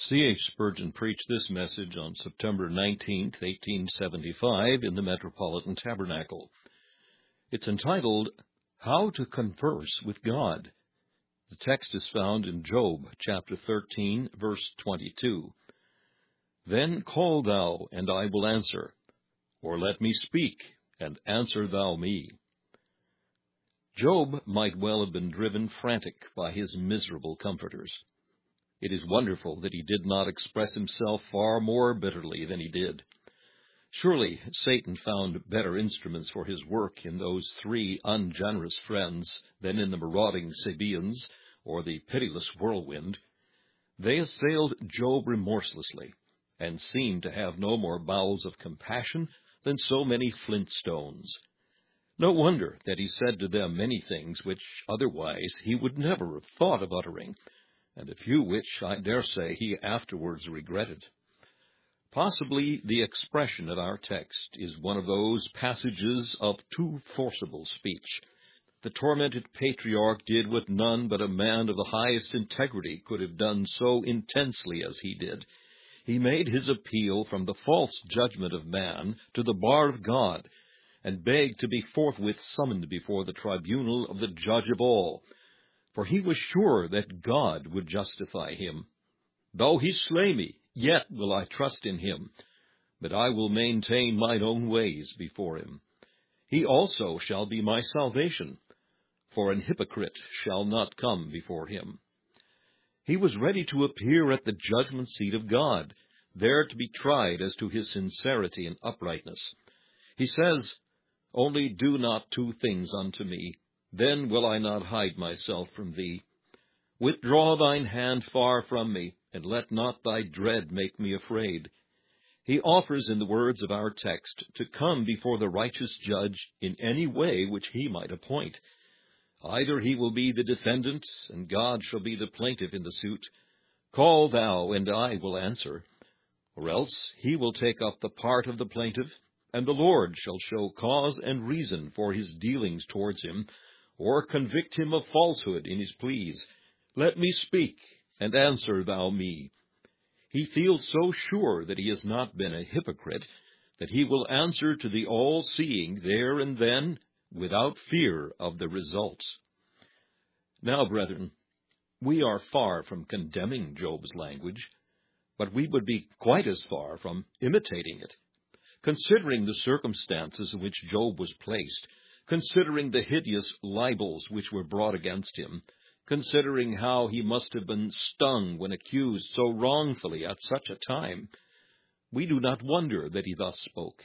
C.H. Spurgeon preached this message on September 19, 1875, in the Metropolitan Tabernacle. It's entitled, How to Converse with God. The text is found in Job, chapter 13, verse 22. Then call thou, and I will answer, or let me speak, and answer thou me. Job might well have been driven frantic by his miserable comforters. It is wonderful that he did not express himself far more bitterly than he did. Surely Satan found better instruments for his work in those three ungenerous friends than in the marauding Sabaeans or the pitiless whirlwind. They assailed Job remorselessly, and seemed to have no more bowels of compassion than so many flint stones. No wonder that he said to them many things which otherwise he would never have thought of uttering, and a few which, I dare say, he afterwards regretted. Possibly the expression of our text is one of those passages of too forcible speech. The tormented patriarch did what none but a man of the highest integrity could have done so intensely as he did. He made his appeal from the false judgment of man to the bar of God, and begged to be forthwith summoned before the tribunal of the judge of all. For he was sure that God would justify him. Though he slay me, yet will I trust in him, but I will maintain mine own ways before him. He also shall be my salvation, for an hypocrite shall not come before him. He was ready to appear at the judgment seat of God, there to be tried as to his sincerity and uprightness. He says, Only do not two things unto me, then will I not hide myself from thee. Withdraw thine hand far from me, and let not thy dread make me afraid. He offers, in the words of our text, to come before the righteous judge in any way which he might appoint. Either he will be the defendant, and God shall be the plaintiff in the suit. Call thou, and I will answer. Or else he will take up the part of the plaintiff, and the Lord shall show cause and reason for his dealings towards him, or convict him of falsehood in his pleas. Let me speak, and answer thou me. He feels so sure that he has not been a hypocrite, that he will answer to the all-seeing there and then, without fear of the results. Now, brethren, we are far from condemning Job's language, but we would be quite as far from imitating it. Considering the circumstances in which Job was placed, considering the hideous libels which were brought against him, considering how he must have been stung when accused so wrongfully at such a time, we do not wonder that he thus spoke.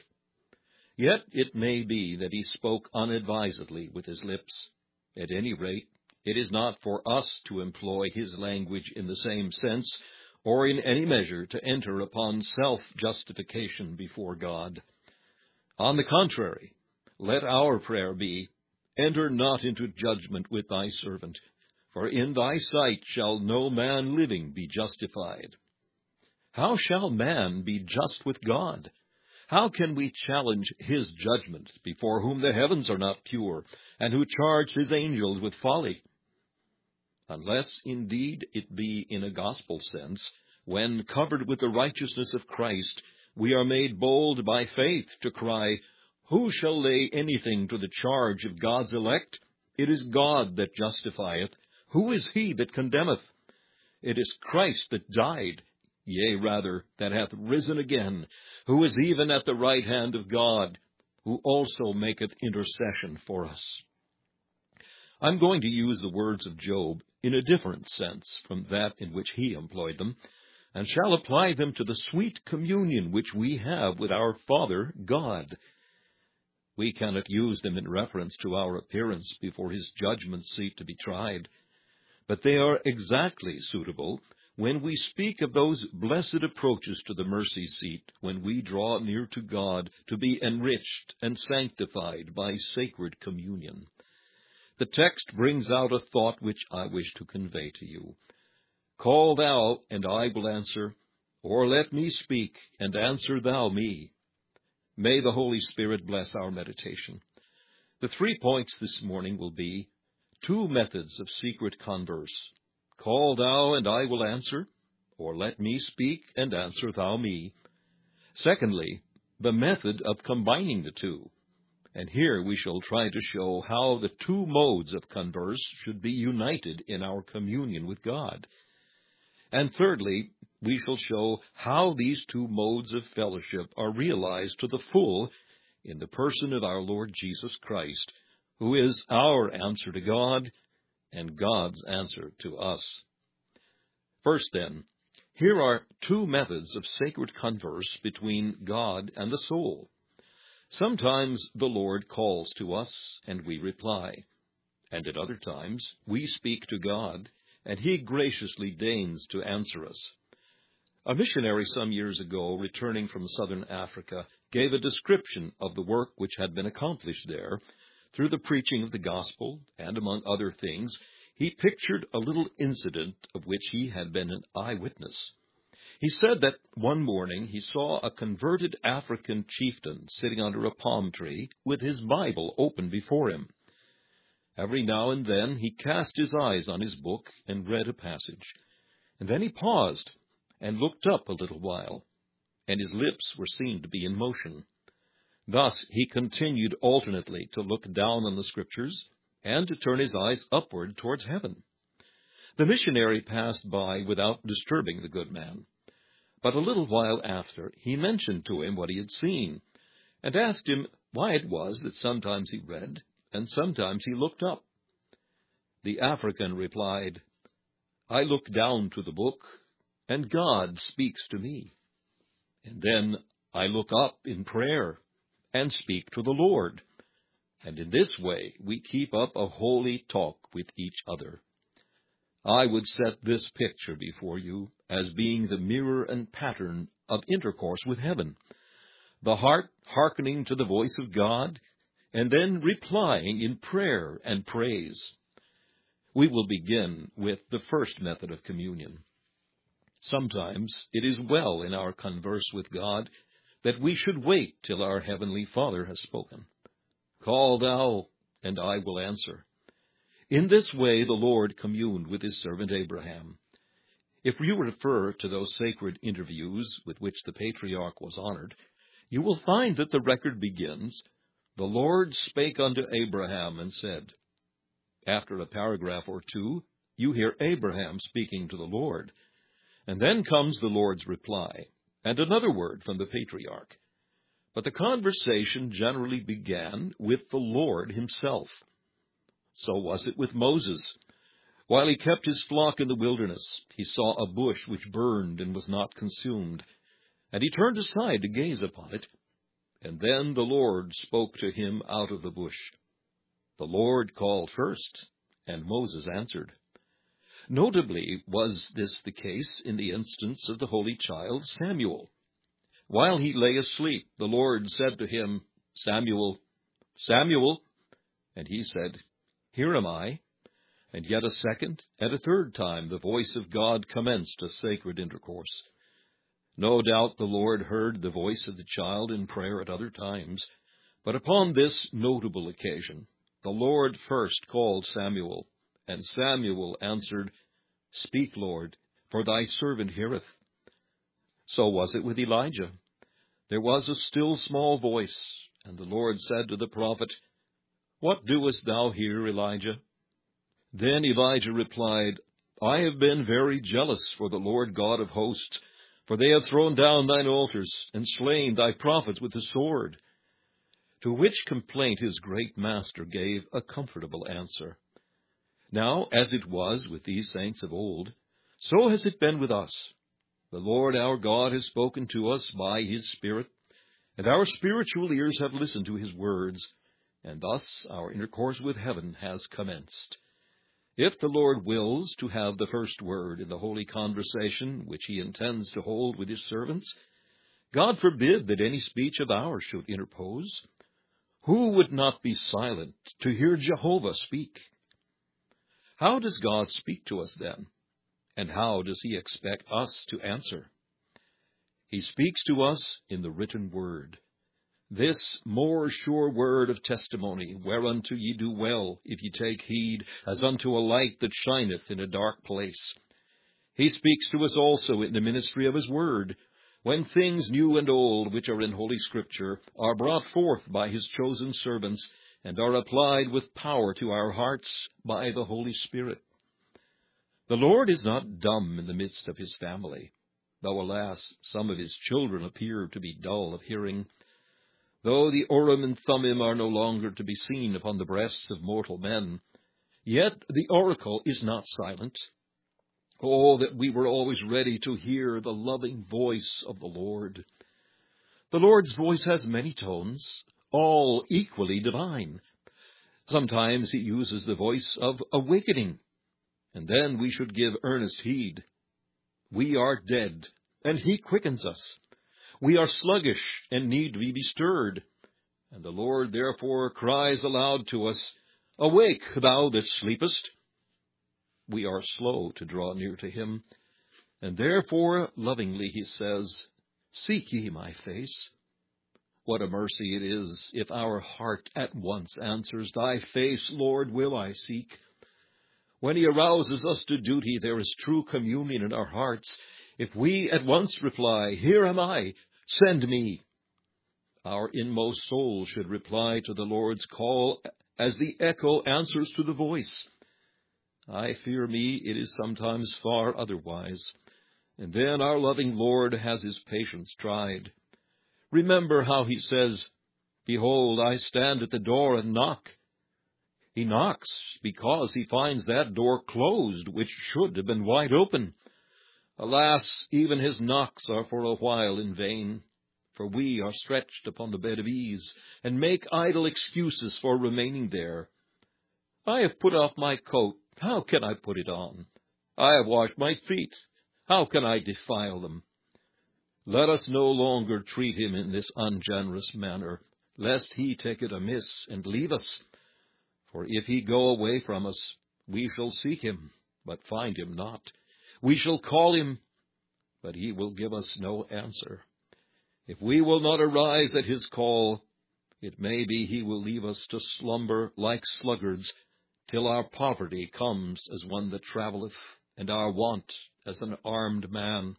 Yet it may be that he spoke unadvisedly with his lips. At any rate, it is not for us to employ his language in the same sense, or in any measure to enter upon self-justification before God. On the contrary, let our prayer be, Enter not into judgment with thy servant, for in thy sight shall no man living be justified. How shall man be just with God? How can we challenge his judgment, before whom the heavens are not pure, and who charged his angels with folly? Unless indeed it be in a gospel sense, when, covered with the righteousness of Christ, we are made bold by faith to cry, Who shall lay anything to the charge of God's elect? It is God that justifieth. Who is he that condemneth? It is Christ that died, yea, rather, that hath risen again, who is even at the right hand of God, who also maketh intercession for us. I'm going to use the words of Job in a different sense from that in which he employed them, and shall apply them to the sweet communion which we have with our Father God. We cannot use them in reference to our appearance before his judgment seat to be tried, but they are exactly suitable when we speak of those blessed approaches to the mercy seat, when we draw near to God to be enriched and sanctified by sacred communion. The text brings out a thought which I wish to convey to you. Call thou, and I will answer, or let me speak, and answer thou me. May the Holy Spirit bless our meditation. The 3 points this morning will be 2 methods of secret converse. Call thou, and I will answer, or let me speak, and answer thou me. Secondly, the method of combining the two. And here we shall try to show how the two modes of converse should be united in our communion with God. And thirdly, we shall show how these two modes of fellowship are realized to the full in the person of our Lord Jesus Christ, who is our answer to God and God's answer to us. First, then, here are two methods of sacred converse between God and the soul. Sometimes the Lord calls to us, and we reply, and at other times we speak to God, and He graciously deigns to answer us. A missionary some years ago, returning from southern Africa, gave a description of the work which had been accomplished there. Through the preaching of the gospel, and among other things, he pictured a little incident of which he had been an eyewitness. He said that one morning he saw a converted African chieftain sitting under a palm tree with his Bible open before him. Every now and then he cast his eyes on his book and read a passage, and then he paused and looked up a little while, and his lips were seen to be in motion. Thus he continued alternately to look down on the Scriptures and to turn his eyes upward towards heaven. The missionary passed by without disturbing the good man. But a little while after, he mentioned to him what he had seen, and asked him why it was that sometimes he read, and sometimes he looked up. The African replied, "I look down to the book, and God speaks to me. And then I look up in prayer, and speak to the Lord. And in this way we keep up a holy talk with each other." I would set this picture before you as being the mirror and pattern of intercourse with heaven, the heart hearkening to the voice of God, and then replying in prayer and praise. We will begin with the first method of communion. Sometimes it is well in our converse with God that we should wait till our Heavenly Father has spoken. "Call thou, and I will answer." In this way the Lord communed with his servant Abraham. If you refer to those sacred interviews with which the patriarch was honored, you will find that the record begins, "The Lord spake unto Abraham and said." After a paragraph or two, you hear Abraham speaking to the Lord, and then comes the Lord's reply, and another word from the patriarch. But the conversation generally began with the Lord himself. So was it with Moses. While he kept his flock in the wilderness, he saw a bush which burned and was not consumed, and he turned aside to gaze upon it. And then the Lord spoke to him out of the bush. The Lord called first, and Moses answered. Notably was this the case in the instance of the holy child Samuel. While he lay asleep, the Lord said to him, "Samuel, Samuel," and he said, "Here am I." And yet a second and a third time the voice of God commenced a sacred intercourse. No doubt the Lord heard the voice of the child in prayer at other times, but upon this notable occasion the Lord first called Samuel, and Samuel answered, "Speak, Lord, for thy servant heareth." So was it with Elijah. There was a still small voice, and the Lord said to the prophet, "What doest thou here, Elijah?" Then Elijah replied, "I have been very jealous for the Lord God of hosts, for they have thrown down thine altars, and slain thy prophets with the sword." To which complaint his great master gave a comfortable answer. Now, as it was with these saints of old, so has it been with us. The Lord our God has spoken to us by his Spirit, and our spiritual ears have listened to his words, and thus our intercourse with heaven has commenced. If the Lord wills to have the first word in the holy conversation which he intends to hold with his servants, God forbid that any speech of ours should interpose. Who would not be silent to hear Jehovah speak? How does God speak to us then? And how does he expect us to answer? He speaks to us in the written word. This more sure word of testimony, whereunto ye do well, if ye take heed, as unto a light that shineth in a dark place. He speaks to us also in the ministry of his word, when things new and old which are in Holy Scripture are brought forth by his chosen servants, and are applied with power to our hearts by the Holy Spirit. The Lord is not dumb in the midst of his family, though, alas, some of his children appear to be dull of hearing. Though the Urim and Thummim are no longer to be seen upon the breasts of mortal men, yet the oracle is not silent. Oh, that we were always ready to hear the loving voice of the Lord. The Lord's voice has many tones, all equally divine. Sometimes he uses the voice of awakening, and then we should give earnest heed. We are dead, and he quickens us. We are sluggish, and need to be bestirred. And the Lord therefore cries aloud to us, Awake, thou that sleepest. We are slow to draw near to him, and therefore lovingly he says, Seek ye my face. What a mercy it is if our heart at once answers, Thy face, Lord, will I seek. When he arouses us to duty, there is true communion in our hearts. If we at once reply, Here am I, send me. Our inmost soul should reply to the Lord's call as the echo answers to the voice. I fear me it is sometimes far otherwise, and then our loving Lord has his patience tried. Remember how he says, Behold, I stand at the door and knock. He knocks because he finds that door closed, which should have been wide open. Alas, even his knocks are for a while in vain, for we are stretched upon the bed of ease, and make idle excuses for remaining there. I have put off my coat, how can I put it on? I have washed my feet, how can I defile them? Let us no longer treat him in this ungenerous manner, lest he take it amiss and leave us. For if he go away from us, we shall seek him, but find him not. We shall call him, but he will give us no answer. If we will not arise at his call, it may be he will leave us to slumber like sluggards, till our poverty comes as one that travelleth, and our want as an armed man.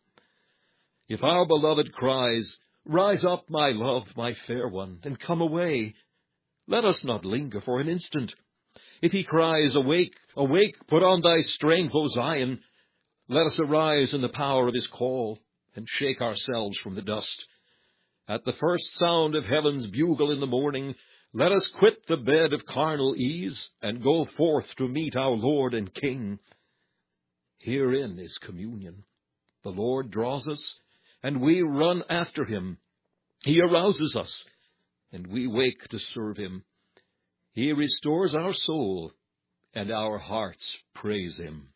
If our beloved cries, Rise up, my love, my fair one, and come away, let us not linger for an instant. If he cries, Awake, awake, put on thy strength, O Zion, let us arise in the power of his call, and shake ourselves from the dust. At the first sound of heaven's bugle in the morning, let us quit the bed of carnal ease, and go forth to meet our Lord and King. Herein is communion. The Lord draws us, and we run after him. He arouses us, and we wake to serve him. He restores our soul, and our hearts praise him.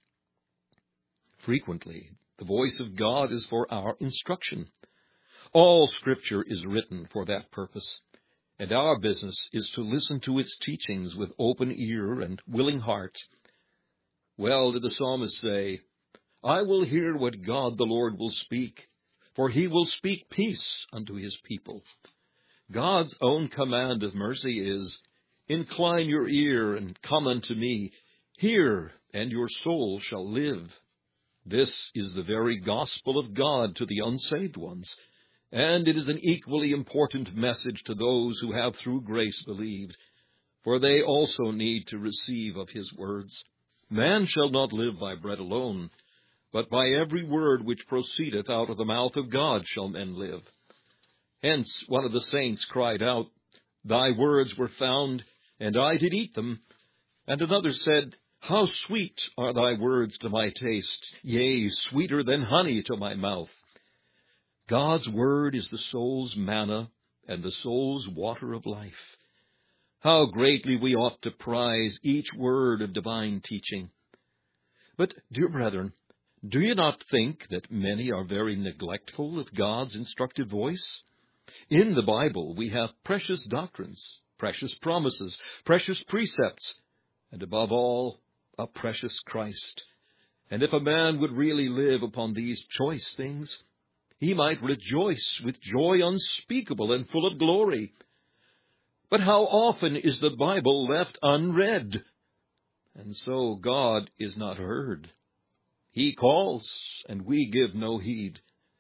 Frequently, the voice of God is for our instruction. All Scripture is written for that purpose, and our business is to listen to its teachings with open ear and willing heart. Well did the psalmist say, I will hear what God the Lord will speak, for he will speak peace unto his people. God's own command of mercy is, Incline your ear and come unto me. Hear, and your soul shall live. This is the very gospel of God to the unsaved ones, and it is an equally important message to those who have through grace believed, for they also need to receive of his words. Man shall not live by bread alone, but by every word which proceedeth out of the mouth of God shall men live. Hence one of the saints cried out, Thy words were found, and I did eat them. And another said, How sweet are thy words to my taste, yea, sweeter than honey to my mouth. God's word is the soul's manna and the soul's water of life. How greatly we ought to prize each word of divine teaching. But, dear brethren, do you not think that many are very neglectful of God's instructive voice? In the Bible we have precious doctrines, precious promises, precious precepts, and above all, a precious Christ. And if a man would really live upon these choice things, he might rejoice with joy unspeakable and full of glory. But how often is the Bible left unread? And so God is not heard. He calls, and we give no heed.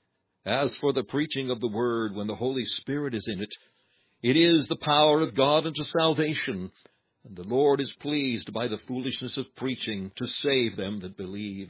As for the preaching of the word, when the Holy Spirit is in it, it is the power of God unto salvation, and the Lord is pleased by the foolishness of preaching to save them that believe.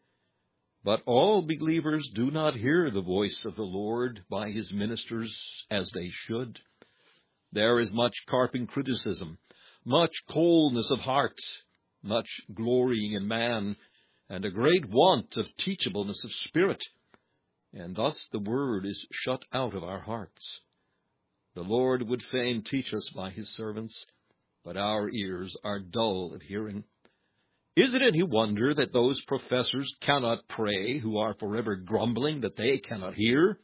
But all believers do not hear the voice of the Lord by his ministers as they should. There is much carping criticism, much coldness of heart, much glorying in man, and a great want of teachableness of spirit, and thus the word is shut out of our hearts. The Lord would fain teach us by his servants, but our ears are dull of hearing. Is it any wonder that those professors cannot pray who are forever grumbling that they cannot hear?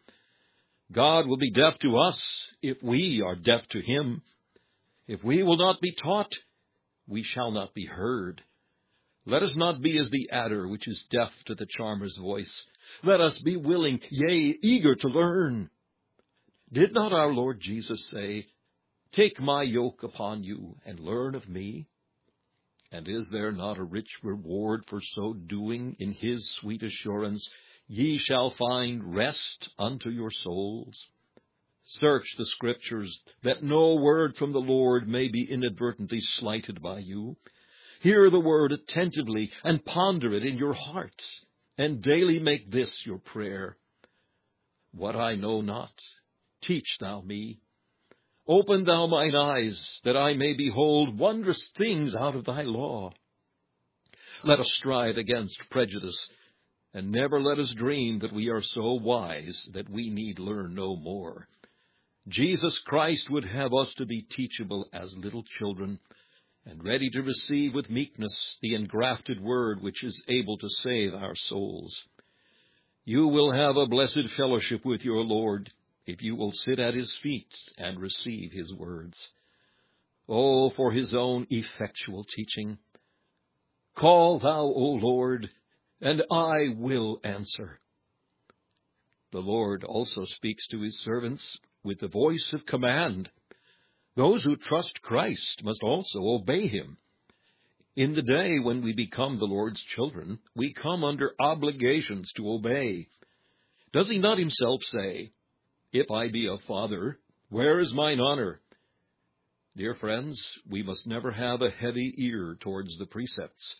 God will be deaf to us if we are deaf to him. If we will not be taught, we shall not be heard. Let us not be as the adder which is deaf to the charmer's voice. Let us be willing, yea, eager to learn. Did not our Lord Jesus say, "Take my yoke upon you and learn of me"? And is there not a rich reward for so doing in his sweet assurance, "Ye shall find rest unto your souls"? Search the Scriptures, that no word from the Lord may be inadvertently slighted by you. Hear the word attentively, and ponder it in your hearts, and daily make this your prayer. What I know not, teach thou me. Open thou mine eyes, that I may behold wondrous things out of thy law. Let us strive against prejudice, and never let us dream that we are so wise that we need learn no more. Jesus Christ would have us to be teachable as little children, and ready to receive with meekness the engrafted word which is able to save our souls. You will have a blessed fellowship with your Lord, if you will sit at his feet and receive his words. Oh, for his own effectual teaching. Call thou, O Lord, and I will answer. The Lord also speaks to his servants with the voice of command. Those who trust Christ must also obey him. In the day when we become the Lord's children, we come under obligations to obey. Does he not himself say, "If I be a father, where is mine honor?" Dear friends, we must never have a heavy ear towards the precepts.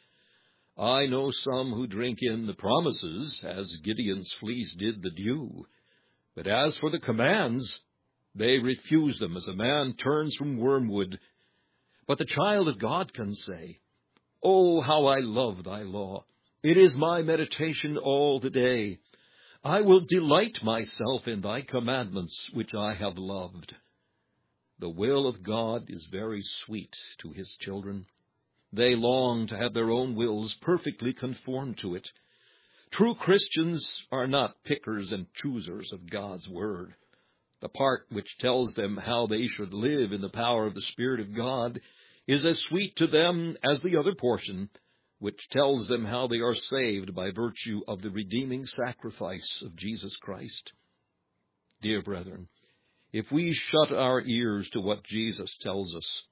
I know some who drink in the promises, as Gideon's fleece did the dew. But as for the commands, they refuse them as a man turns from wormwood. But the child of God can say, "Oh, how I love thy law! It is my meditation all the day. I will delight myself in thy commandments, which I have loved." The will of God is very sweet to his children. They long to have their own wills perfectly conformed to it. True Christians are not pickers and choosers of God's word. The part which tells them how they should live in the power of the Spirit of God is as sweet to them as the other portion, which tells them how they are saved by virtue of the redeeming sacrifice of Jesus Christ. Dear brethren, if we shut our ears to what Jesus tells us,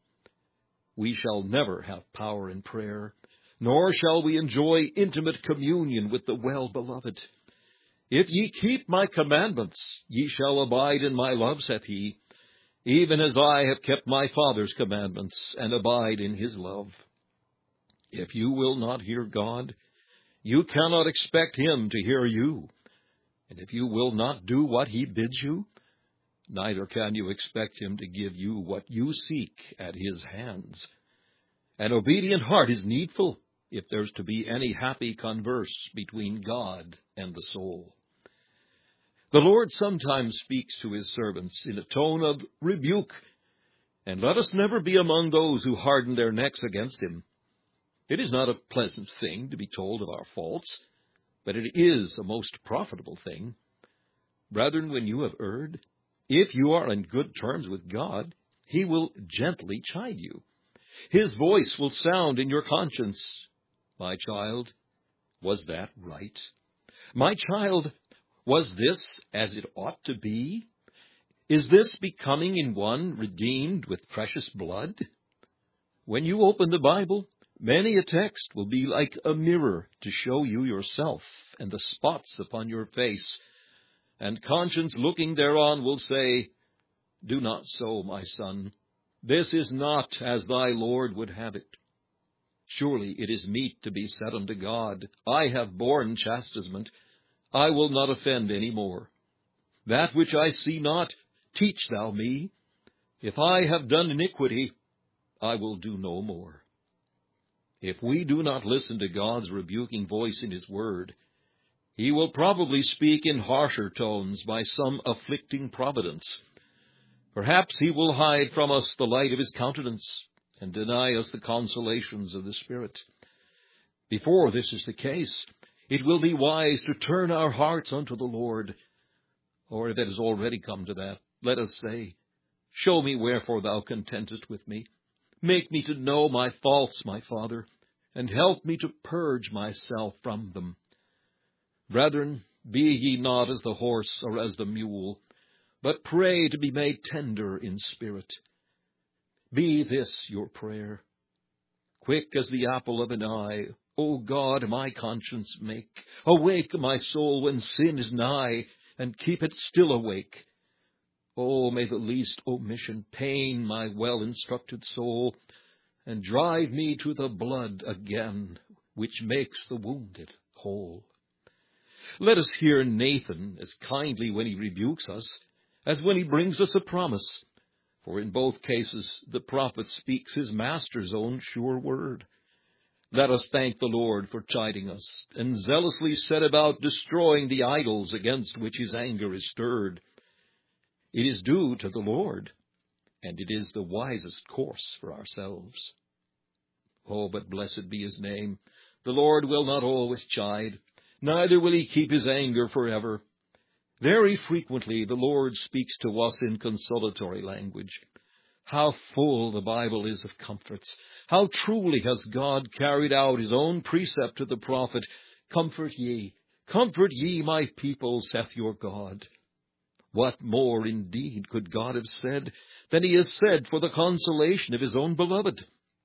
we shall never have power in prayer, nor shall we enjoy intimate communion with the well-beloved. "If ye keep my commandments, ye shall abide in my love," saith he, "even as I have kept my Father's commandments, and abide in his love." If you will not hear God, you cannot expect him to hear you. And if you will not do what he bids you, neither can you expect him to give you what you seek at his hands. An obedient heart is needful if there's to be any happy converse between God and the soul. The Lord sometimes speaks to his servants in a tone of rebuke, and let us never be among those who harden their necks against him. It is not a pleasant thing to be told of our faults, but it is a most profitable thing. Brethren, when you have erred, if you are on good terms with God, he will gently chide you. His voice will sound in your conscience. "My child, was that right? My child, was this as it ought to be? Is this becoming in one redeemed with precious blood?" When you open the Bible, Many a text will be like a mirror to show you yourself and the spots upon your face, and conscience looking thereon will say, Do not so, my son. This is not as thy Lord would have it. Surely it is meet to be said unto God, I have borne chastisement, I will not offend any more. That which I see not, teach thou me. If I have done iniquity, I will do no more. If we do not listen to God's rebuking voice in his word, he will probably speak in harsher tones by some afflicting providence. Perhaps he will hide from us the light of his countenance and deny us the consolations of the Spirit. Before this is the case, it will be wise to turn our hearts unto the Lord. Or if it has already come to that, let us say, Show me wherefore thou contentest with me. Make me to know my faults, my Father, and help me to purge myself from them. Brethren, be ye not as the horse or as the mule, but pray to be made tender in spirit. Be this your prayer. Quick as the apple of an eye, O God, my conscience make. Awake my soul when sin is nigh, and keep it still awake. Oh, may the least omission pain my well-instructed soul, and drive me to the blood again, which makes the wounded whole. Let us hear Nathan as kindly when he rebukes us, as when he brings us a promise. For in both cases the prophet speaks his master's own sure word. Let us thank the Lord for chiding us, and zealously set about destroying the idols against which his anger is stirred. It is due to the Lord, and it is the wisest course for ourselves. Oh, but blessed be his name. The Lord will not always chide, neither will he keep his anger forever. Very frequently the Lord speaks to us in consolatory language. How full the Bible is of comforts! How truly has God carried out his own precept to the prophet, Comfort ye, my people, saith your God. What more indeed could God have said than he has said for the consolation of his own beloved?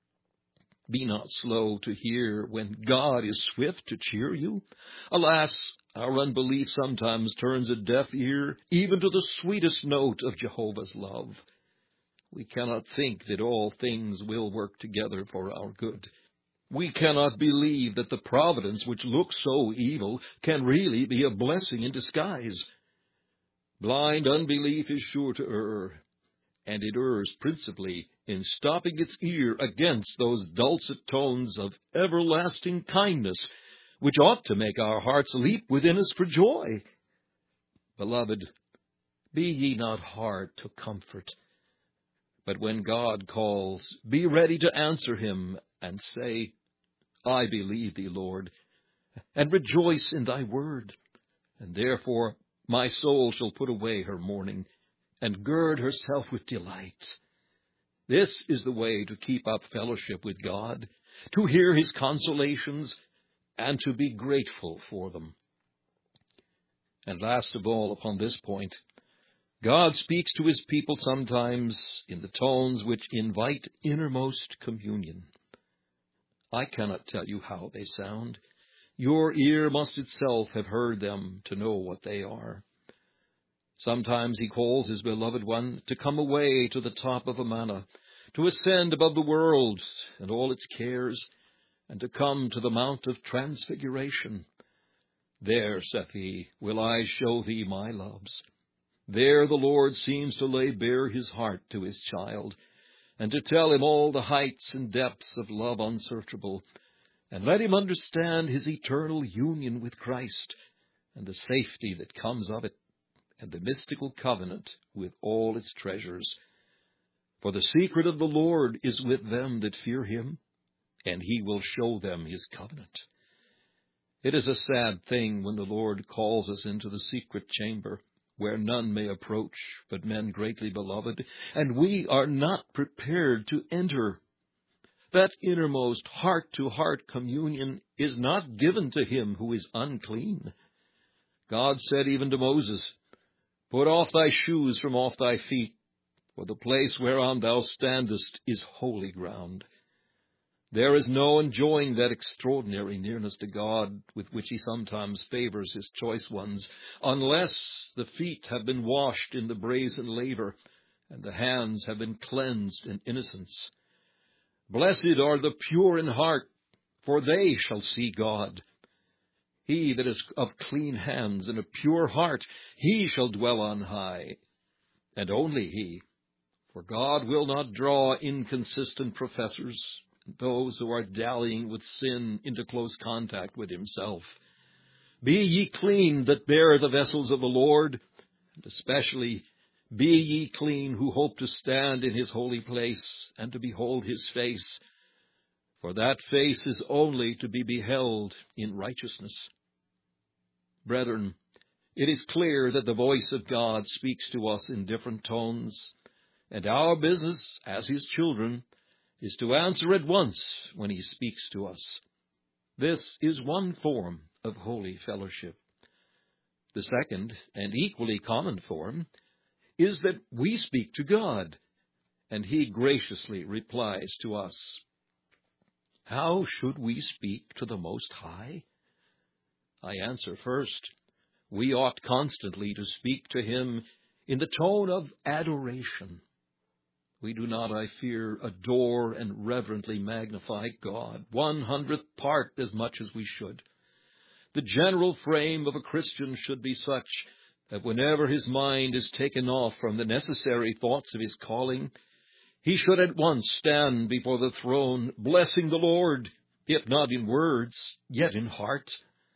Be not slow to hear when God is swift to cheer you. Alas, our unbelief sometimes turns a deaf ear even to the sweetest note of Jehovah's love. We cannot think that all things will work together for our good. We cannot believe that the providence which looks so evil can really be a blessing in disguise. Blind unbelief is sure to err, and it errs principally in stopping its ear against those dulcet tones of everlasting kindness, which ought to make our hearts leap within us for joy. Beloved, be ye not hard to comfort, but when God calls, be ready to answer him, and say, I believe thee, Lord, and rejoice in thy word, and therefore my soul shall put away her mourning, and gird herself with delight. This is the way to keep up fellowship with God, to hear his consolations, and to be grateful for them. And last of all, upon this point, God speaks to his people sometimes in the tones which invite innermost communion. I cannot tell you how they sound. Your ear must itself have heard them to know what they are. Sometimes he calls his beloved one to come away to the top of Amana, to ascend above the world and all its cares, and to come to the Mount of Transfiguration. There, saith he, will I show thee my loves. There the Lord seems to lay bare his heart to his child, and to tell him all the heights and depths of love unsearchable, and let him understand his eternal union with Christ, and the safety that comes of it, and the mystical covenant with all its treasures. For the secret of the Lord is with them that fear him, and he will show them his covenant. It is a sad thing when the Lord calls us into the secret chamber, where none may approach but men greatly beloved, and we are not prepared to enter. That innermost heart-to-heart communion is not given to him who is unclean. God said even to Moses, Put off thy shoes from off thy feet, for the place whereon thou standest is holy ground. There is no enjoying that extraordinary nearness to God with which he sometimes favors his choice ones, unless the feet have been washed in the brazen laver, and the hands have been cleansed in innocence. Blessed are the pure in heart, for they shall see God. He that is of clean hands and a pure heart, he shall dwell on high, and only he. For God will not draw inconsistent professors, those who are dallying with sin, into close contact with himself. Be ye clean that bear the vessels of the Lord, and especially be ye clean who hope to stand in his holy place and to behold his face. For that face is only to be beheld in righteousness. Brethren, it is clear that the voice of God speaks to us in different tones, and our business as his children is to answer at once when he speaks to us. This is one form of holy fellowship. The second, and equally common form, is that we speak to God, and he graciously replies to us. How should we speak to the Most High? I answer first, we ought constantly to speak to him in the tone of adoration. We do not, I fear, adore and reverently magnify God 1/100th part as much as we should. The general frame of a Christian should be such that whenever his mind is taken off from the necessary thoughts of his calling, he should at once stand before the throne, blessing the Lord, if not in words, yet in heart.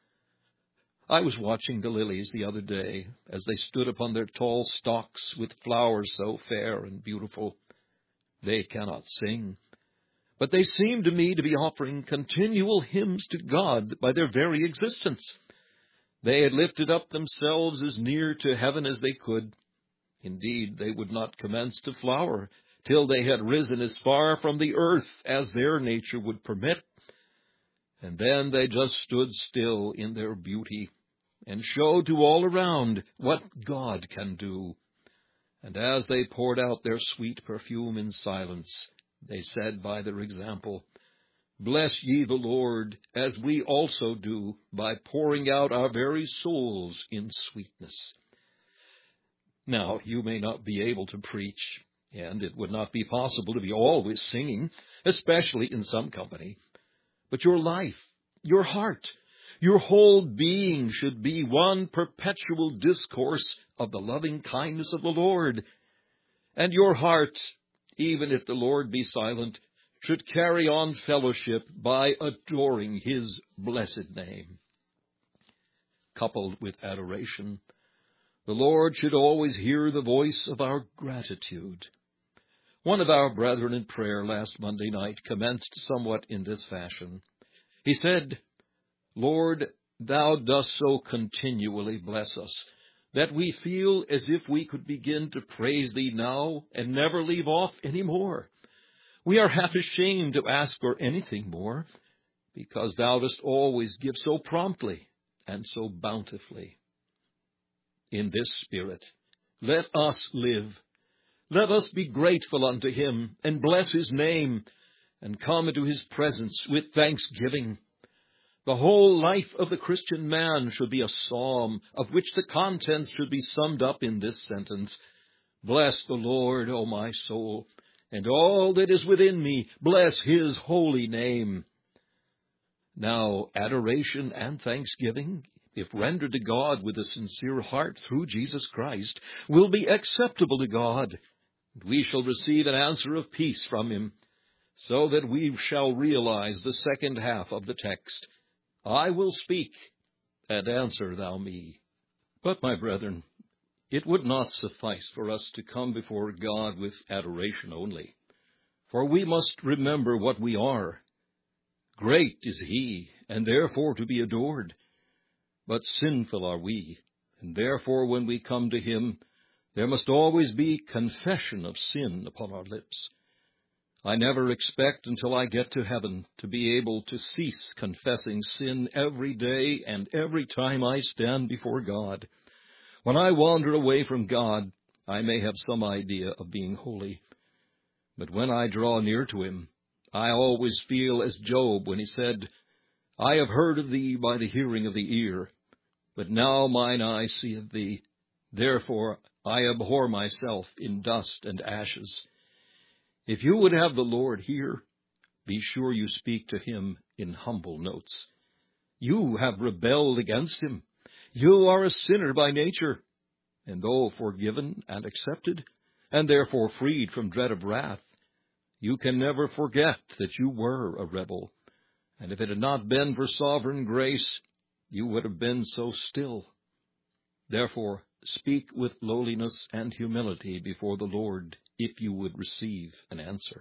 I was watching the lilies the other day as they stood upon their tall stalks with flowers so fair and beautiful. They cannot sing, but they seem to me to be offering continual hymns to God by their very existence. They had lifted up themselves as near to heaven as they could. Indeed, they would not commence to flower till they had risen as far from the earth as their nature would permit. And then they just stood still in their beauty and showed to all around what God can do. And as they poured out their sweet perfume in silence, they said by their example, Bless ye the Lord, as we also do, by pouring out our very souls in sweetness. Now, you may not be able to preach, and it would not be possible to be always singing, especially in some company. But your life, your heart, your whole being should be one perpetual discourse of the loving kindness of the Lord. And your heart, even if the Lord be silent, should carry on fellowship by adoring his blessed name. Coupled with adoration, the Lord should always hear the voice of our gratitude. One of our brethren in prayer last Monday night commenced somewhat in this fashion. He said, Lord, thou dost so continually bless us, that we feel as if we could begin to praise thee now and never leave off any more. We are half ashamed to ask for anything more, because thou dost always give so promptly and so bountifully. In this spirit, let us live. Let us be grateful unto him, and bless his name, and come into his presence with thanksgiving. The whole life of the Christian man should be a psalm, of which the contents should be summed up in this sentence, Bless the Lord, O my soul, and all that is within me, bless his holy name. Now, adoration and thanksgiving, if rendered to God with a sincere heart through Jesus Christ, will be acceptable to God. We shall receive an answer of peace from him, so that we shall realize the second half of the text, I will speak, and answer thou me. But, my brethren, it would not suffice for us to come before God with adoration only, for we must remember what we are. Great is he, and therefore to be adored. But sinful are we, and therefore when we come to him, there must always be confession of sin upon our lips. I never expect until I get to heaven to be able to cease confessing sin every day and every time I stand before God. When I wander away from God, I may have some idea of being holy. But when I draw near to him, I always feel as Job when he said, I have heard of thee by the hearing of the ear, but now mine eye seeth thee. Therefore I abhor myself in dust and ashes. If you would have the Lord hear, be sure you speak to him in humble notes. You have rebelled against him. You are a sinner by nature, and though forgiven and accepted, and therefore freed from dread of wrath, you can never forget that you were a rebel, and if it had not been for sovereign grace, you would have been so still. Therefore, speak with lowliness and humility before the Lord, if you would receive an answer.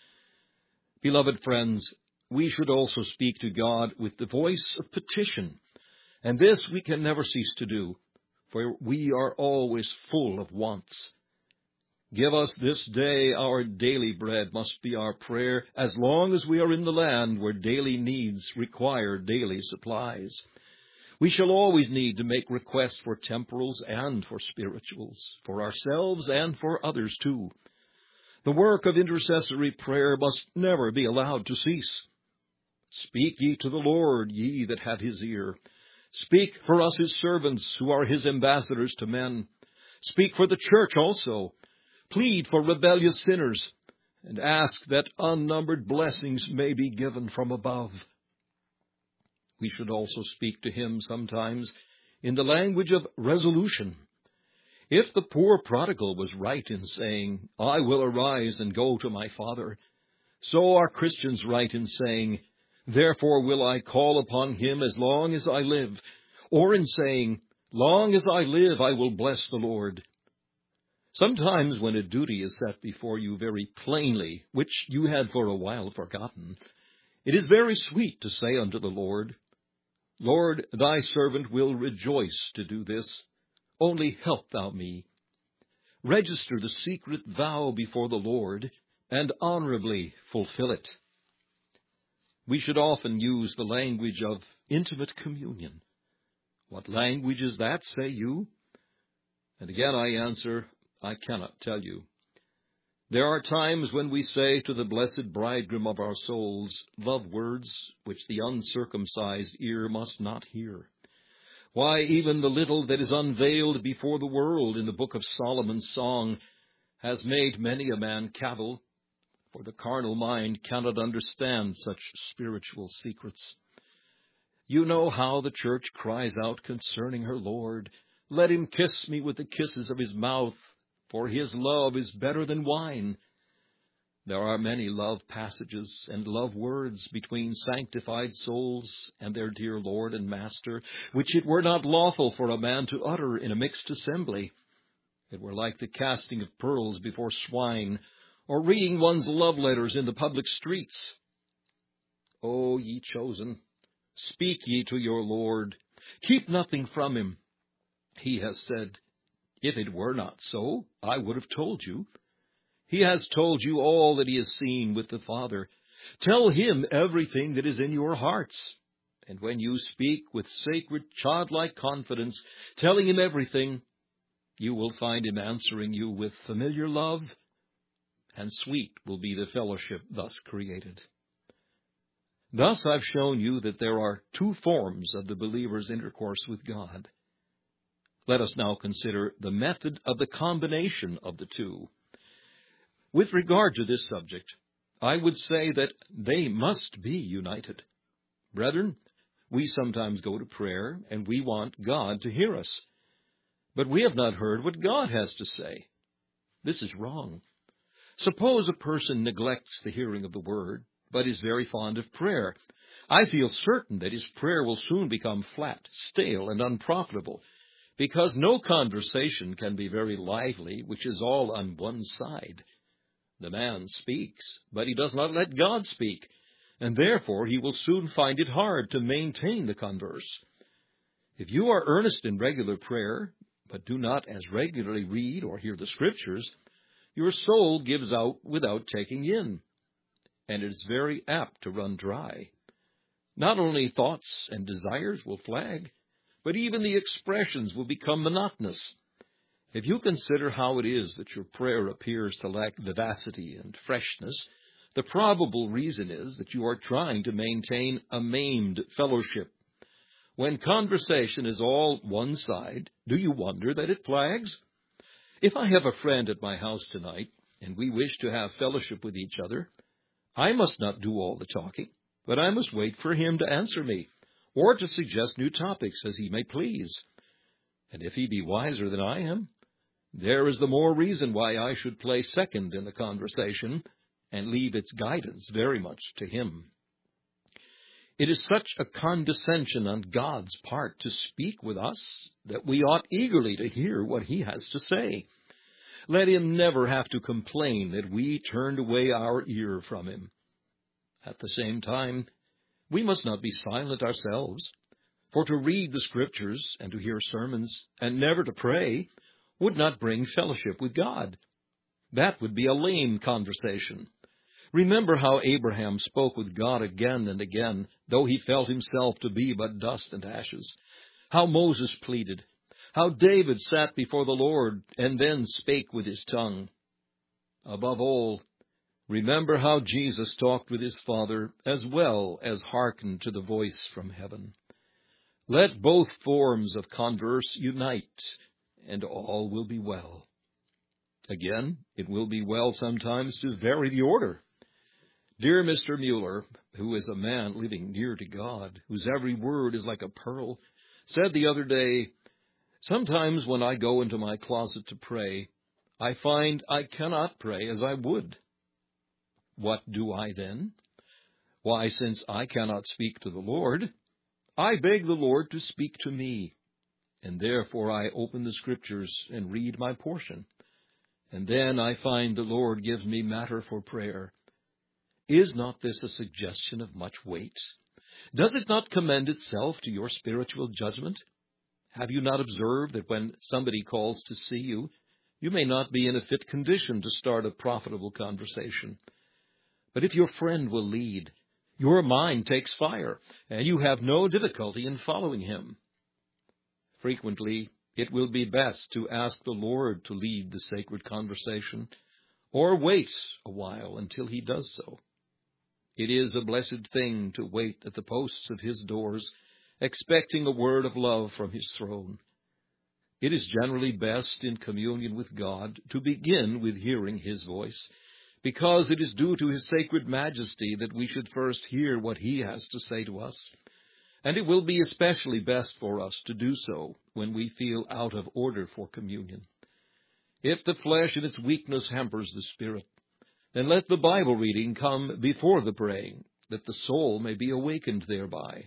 Beloved friends, we should also speak to God with the voice of petition, and this we can never cease to do, for we are always full of wants. Give us this day our daily bread must be our prayer as long as we are in the land where daily needs require daily supplies. We shall always need to make requests for temporals and for spirituals, for ourselves and for others too. The work of intercessory prayer must never be allowed to cease. Speak ye to the Lord, ye that have his ear. Speak for us his servants, who are his ambassadors to men. Speak for the church also. Plead for rebellious sinners, and ask that unnumbered blessings may be given from above. We should also speak to him sometimes in the language of resolution. If the poor prodigal was right in saying, I will arise and go to my father, so are Christians right in saying, Therefore will I call upon him as long as I live, or in saying, Long as I live I will bless the Lord. Sometimes when a duty is set before you very plainly, which you had for a while forgotten, it is very sweet to say unto the Lord, Lord, thy servant will rejoice to do this. Only help thou me. Register the secret vow before the Lord, and honorably fulfill it. We should often use the language of intimate communion. What language is that, say you? And again I answer, I cannot tell you. There are times when we say to the blessed bridegroom of our souls, love words which the uncircumcised ear must not hear. Why, even the little that is unveiled before the world in the book of Solomon's song has made many a man cavil, for the carnal mind cannot understand such spiritual secrets. You know how the church cries out concerning her Lord, Let him kiss me with the kisses of his mouth, for his love is better than wine. There are many love passages and love words between sanctified souls and their dear Lord and Master, which it were not lawful for a man to utter in a mixed assembly. It were like the casting of pearls before swine, or reading one's love letters in the public streets. O ye chosen, speak ye to your Lord. Keep nothing from him. He has said, If it were not so, I would have told you. He has told you all that he has seen with the Father. Tell him everything that is in your hearts. And when you speak with sacred, childlike confidence, telling him everything, you will find him answering you with familiar love, and sweet will be the fellowship thus created. Thus I've shown you that there are two forms of the believer's intercourse with God. Let us now consider the method of the combination of the two. With regard to this subject, I would say that they must be united. Brethren, we sometimes go to prayer and we want God to hear us, but we have not heard what God has to say. This is wrong. Suppose a person neglects the hearing of the word, but is very fond of prayer. I feel certain that his prayer will soon become flat, stale, and unprofitable, because no conversation can be very lively which is all on one side. The man speaks, but he does not let God speak, and therefore he will soon find it hard to maintain the converse. If you are earnest in regular prayer, but do not as regularly read or hear the Scriptures, your soul gives out without taking in, and it is very apt to run dry. Not only thoughts and desires will flag, but even the expressions will become monotonous. If you consider how it is that your prayer appears to lack vivacity and freshness, The probable reason is that you are trying to maintain a maimed fellowship. When conversation is all one side, do you wonder that it flags? If I have a friend at my house tonight, and we wish to have fellowship with each other, I must not do all the talking, but I must wait for him to answer me, or to suggest new topics as he may please. And if he be wiser than I am, there is the more reason why I should play second in the conversation and leave its guidance very much to him. It is such a condescension on God's part to speak with us that we ought eagerly to hear what he has to say. Let him never have to complain that we turned away our ear from him. At the same time, we must not be silent ourselves, for to read the Scriptures and to hear sermons and never to pray would not bring fellowship with God. That would be a lame conversation. Remember how Abraham spoke with God again and again, though he felt himself to be but dust and ashes. How Moses pleaded. How David sat before the Lord and then spake with his tongue. Above all, remember how Jesus talked with his Father as well as hearkened to the voice from heaven. Let both forms of converse unite, and all will be well. Again, it will be well sometimes to vary the order. Dear Mr. Mueller, who is a man living near to God, whose every word is like a pearl, said the other day, "Sometimes when I go into my closet to pray, I find I cannot pray as I would. What do I then? Why, since I cannot speak to the Lord, I beg the Lord to speak to me, and therefore I open the Scriptures and read my portion, and then I find the Lord gives me matter for prayer. Is not this a suggestion of much weight? Does it not commend itself to your spiritual judgment? Have you not observed that when somebody calls to see you, you may not be in a fit condition to start a profitable conversation? But if your friend will lead, your mind takes fire, and you have no difficulty in following him. Frequently, it will be best to ask the Lord to lead the sacred conversation, or wait a while until he does so. It is a blessed thing to wait at the posts of his doors, expecting a word of love from his throne. It is generally best in communion with God to begin with hearing his voice, because it is due to his sacred majesty that we should first hear what he has to say to us. And it will be especially best for us to do so when we feel out of order for communion. If the flesh in its weakness hampers the spirit, then let the Bible reading come before the praying, that the soul may be awakened thereby.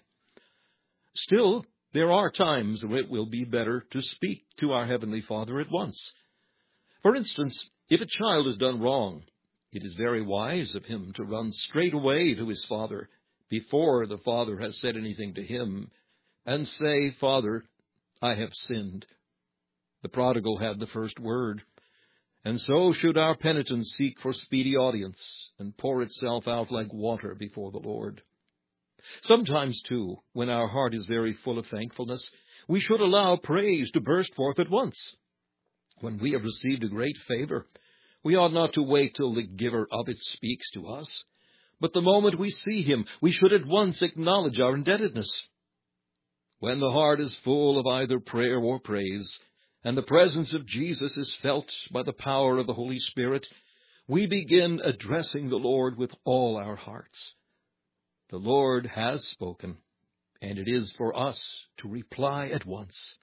Still, there are times when it will be better to speak to our Heavenly Father at once. For instance, if a child has done wrong, it is very wise of him to run straight away to his father before the father has said anything to him, and say, "Father, I have sinned." The prodigal had the first word, and so should our penitence seek for speedy audience and pour itself out like water before the Lord. Sometimes, too, when our heart is very full of thankfulness, we should allow praise to burst forth at once. When we have received a great favor, we ought not to wait till the giver of it speaks to us, but the moment we see him, we should at once acknowledge our indebtedness. When the heart is full of either prayer or praise, and the presence of Jesus is felt by the power of the Holy Spirit, we begin addressing the Lord with all our hearts. The Lord has spoken, and it is for us to reply at once.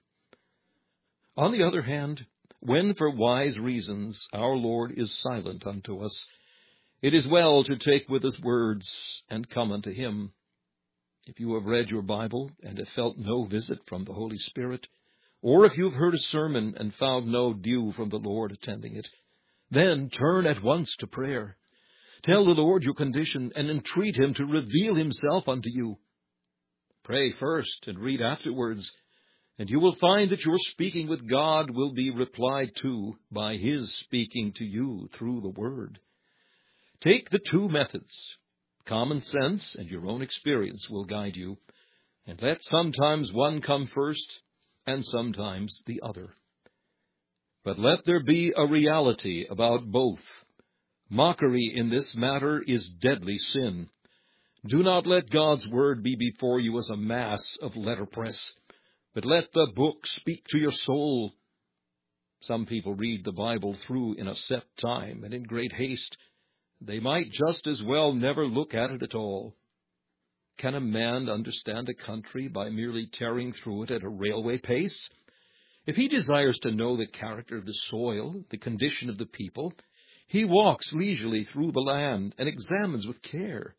On the other hand, when for wise reasons our Lord is silent unto us, it is well to take with us words and come unto him. If you have read your Bible and have felt no visit from the Holy Spirit, or if you have heard a sermon and found no dew from the Lord attending it, then turn at once to prayer. Tell the Lord your condition and entreat him to reveal himself unto you. Pray first and read afterwards, and you will find that your speaking with God will be replied to by his speaking to you through the Word. Take the two methods. Common sense and your own experience will guide you, and let sometimes one come first and sometimes the other. But let there be a reality about both. Mockery in this matter is deadly sin. Do not let God's word be before you as a mass of letterpress, but let the book speak to your soul. Some people read the Bible through in a set time and in great haste. They might just as well never look at it at all. Can a man understand a country by merely tearing through it at a railway pace? If he desires to know the character of the soil, the condition of the people, he walks leisurely through the land and examines with care.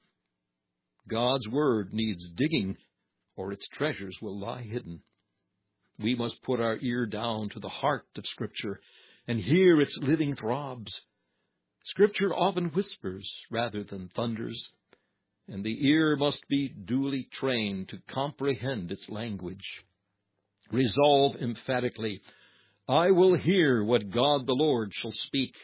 God's word needs digging, or its treasures will lie hidden. We must put our ear down to the heart of Scripture and hear its living throbs. Scripture often whispers rather than thunders, and the ear must be duly trained to comprehend its language. Resolve emphatically, I will hear what God the Lord shall speak.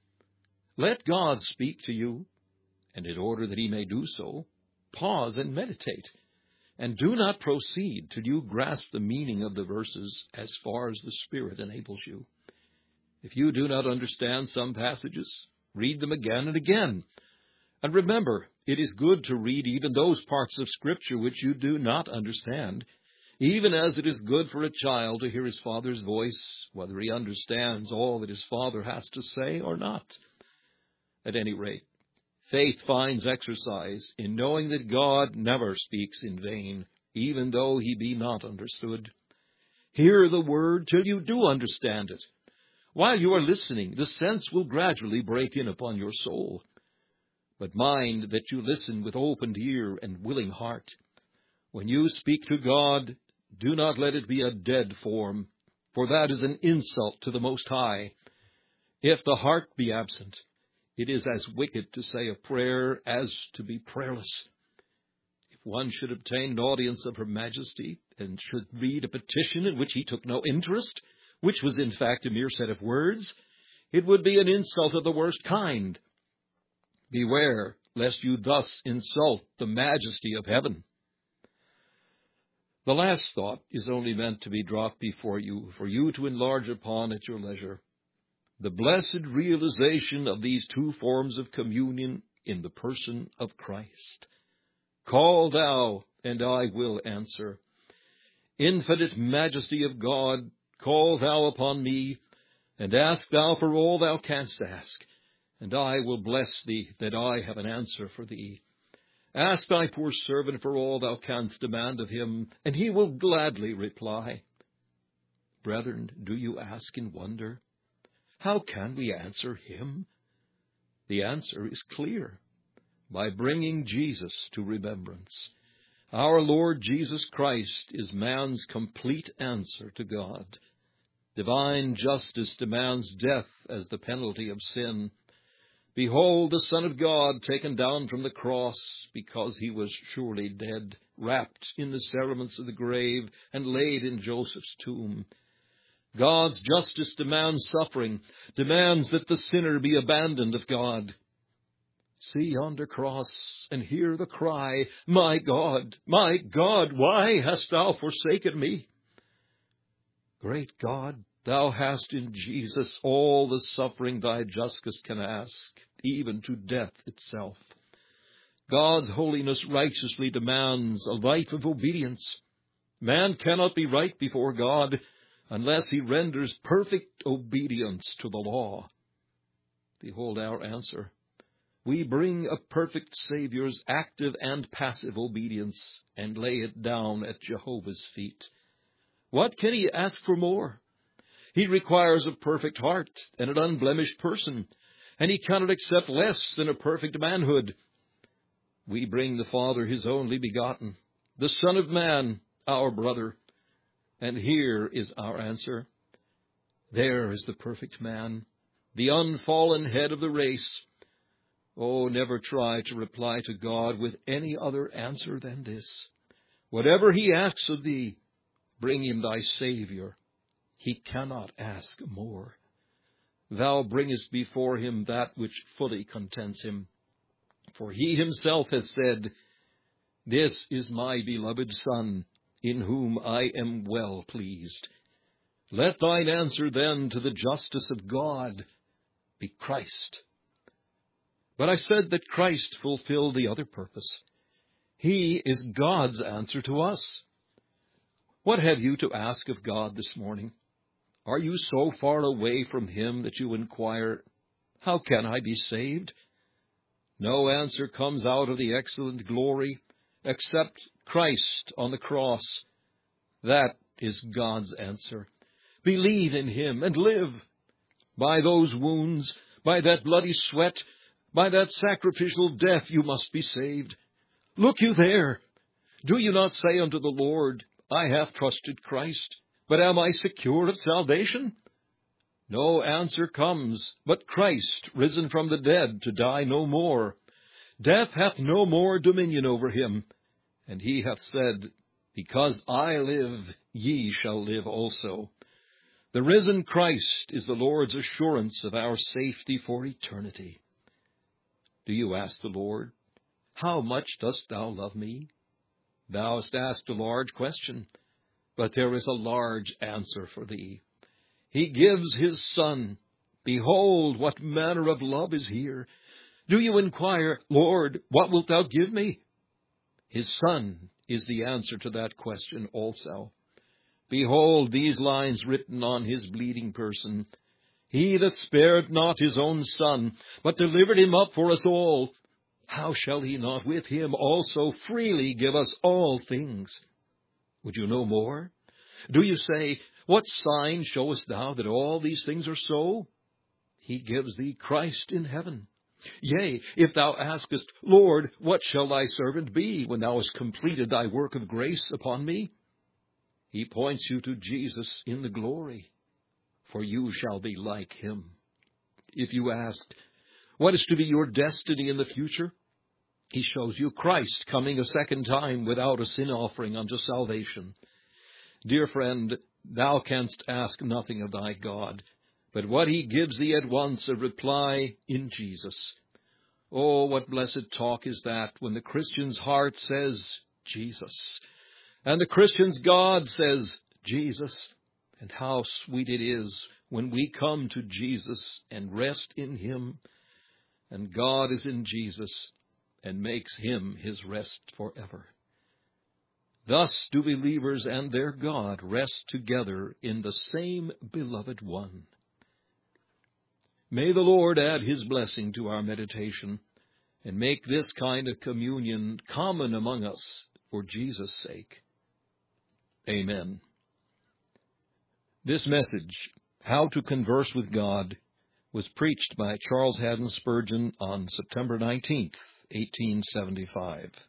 Let God speak to you, and in order that he may do so, pause and meditate, and do not proceed till you grasp the meaning of the verses as far as the Spirit enables you. If you do not understand some passages, read them again and again. And remember, it is good to read even those parts of Scripture which you do not understand, even as it is good for a child to hear his father's voice, whether he understands all that his father has to say or not. At any rate, faith finds exercise in knowing that God never speaks in vain, even though he be not understood. Hear the word till you do understand it. While you are listening, the sense will gradually break in upon your soul. But mind that you listen with opened ear and willing heart. When you speak to God, do not let it be a dead form, for that is an insult to the Most High. If the heart be absent, it is as wicked to say a prayer as to be prayerless. If one should obtain an audience of Her Majesty, and should read a petition in which he took no interest, which was in fact a mere set of words, it would be an insult of the worst kind. Beware lest you thus insult the majesty of heaven. The last thought is only meant to be dropped before you, for you to enlarge upon at your leisure. The blessed realization of these two forms of communion in the person of Christ. Call thou, and I will answer. Infinite majesty of God, call thou upon me, and ask thou for all thou canst ask, and I will bless thee that I have an answer for thee. Ask thy poor servant for all thou canst demand of him, and he will gladly reply. Brethren, do you ask in wonder? How can we answer him? The answer is clear, by bringing Jesus to remembrance. Our Lord Jesus Christ is man's complete answer to God. Divine justice demands death as the penalty of sin. Behold the Son of God taken down from the cross, because he was surely dead, wrapped in the cerements of the grave, and laid in Joseph's tomb. God's justice demands suffering, demands that the sinner be abandoned of God. See yonder cross, and hear the cry, my God, why hast thou forsaken me? Great God, thou hast in Jesus all the suffering thy justice can ask, even to death itself. God's holiness righteously demands a life of obedience. Man cannot be right before God unless he renders perfect obedience to the law. Behold our answer. We bring a perfect Savior's active and passive obedience and lay it down at Jehovah's feet. What can he ask for more? He requires a perfect heart and an unblemished person, and he cannot accept less than a perfect manhood. We bring the Father his only begotten, the Son of Man, our brother, and here is our answer. There is the perfect man, the unfallen head of the race. Oh, never try to reply to God with any other answer than this. Whatever he asks of thee, bring him thy Savior. He cannot ask more. Thou bringest before him that which fully contents him. For he himself has said, This is my beloved Son, in whom I am well pleased. Let thine answer then to the justice of God be Christ. But I said that Christ fulfilled the other purpose. He is God's answer to us. What have you to ask of God this morning? Are you so far away from Him that you inquire, how can I be saved? No answer comes out of the excellent glory except Christ on the cross. That is God's answer. Believe in Him and live. By those wounds, by that bloody sweat, by that sacrificial death you must be saved. Look you there. Do you not say unto the Lord, I have trusted Christ, but am I secure of salvation? No answer comes, but Christ risen from the dead to die no more. Death hath no more dominion over him. And he hath said, Because I live, ye shall live also. The risen Christ is the Lord's assurance of our safety for eternity. Do you ask the Lord, How much dost thou love me? Thou hast asked a large question, but there is a large answer for thee. He gives his Son. Behold, what manner of love is here. Do you inquire, Lord, what wilt thou give me? His Son is the answer to that question also. Behold these lines written on his bleeding person. He that spared not his own Son, but delivered him up for us all, how shall he not with him also freely give us all things? Would you know more? Do you say, What sign showest thou that all these things are so? He gives thee Christ in heaven. Yea, if thou askest, Lord, what shall thy servant be when thou hast completed thy work of grace upon me? He points you to Jesus in the glory, for you shall be like him. If you ask, What is to be your destiny in the future? He shows you Christ coming a second time without a sin offering unto salvation. Dear friend, thou canst ask nothing of thy God, but what he gives thee at once, a reply in Jesus. Oh, what blessed talk is that when the Christian's heart says, Jesus, and the Christian's God says, Jesus, and how sweet it is when we come to Jesus and rest in him, and God is in Jesus and makes him his rest forever. Thus do believers and their God rest together in the same beloved one. May the Lord add his blessing to our meditation and make this kind of communion common among us for Jesus' sake. Amen. This message, How to Converse with God, was preached by Charles Haddon Spurgeon on September 19th, 1875.